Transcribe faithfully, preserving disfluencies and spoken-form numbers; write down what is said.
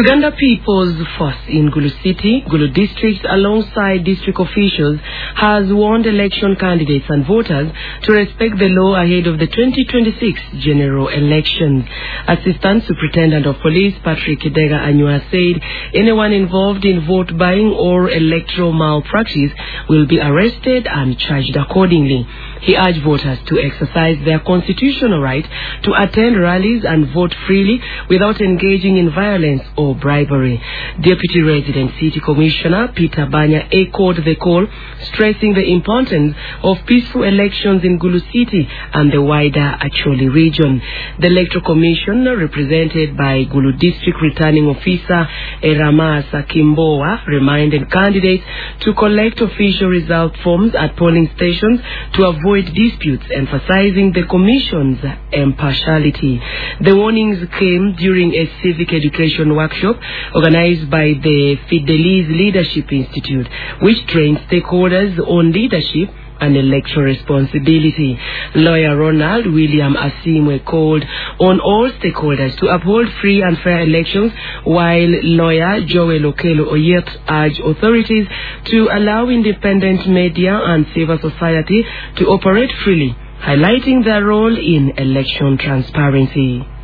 Uganda People's Force in Gulu City, Gulu District, alongside district officials, has warned election candidates and voters to respect the law ahead of the twenty twenty-six general elections. Assistant Superintendent of Police Patrick Kidega Anywa said anyone involved in vote buying or electoral malpractice will be arrested and charged accordingly. He urged voters to exercise their constitutional right to attend rallies and vote freely without engaging in violence or bribery. Deputy Resident City Commissioner Peter Banya echoed the call, stressing the importance of peaceful elections in Gulu City and the wider Acholi region. The Electoral Commission, represented by Gulu District Returning Officer Eramasa Kimboa, reminded candidates to collect official result forms at polling stations to avoid disputes, emphasizing the Commission's impartiality. The warnings came during a civic education workshop organized by the Fidelis Leadership Institute, which trains stakeholders on leadership and electoral responsibility. Lawyer Ronald William Asimwe called on all stakeholders to uphold free and fair elections, while lawyer Joel Okelo Oyet urged authorities to allow independent media and civil society to operate freely, highlighting their role in election transparency.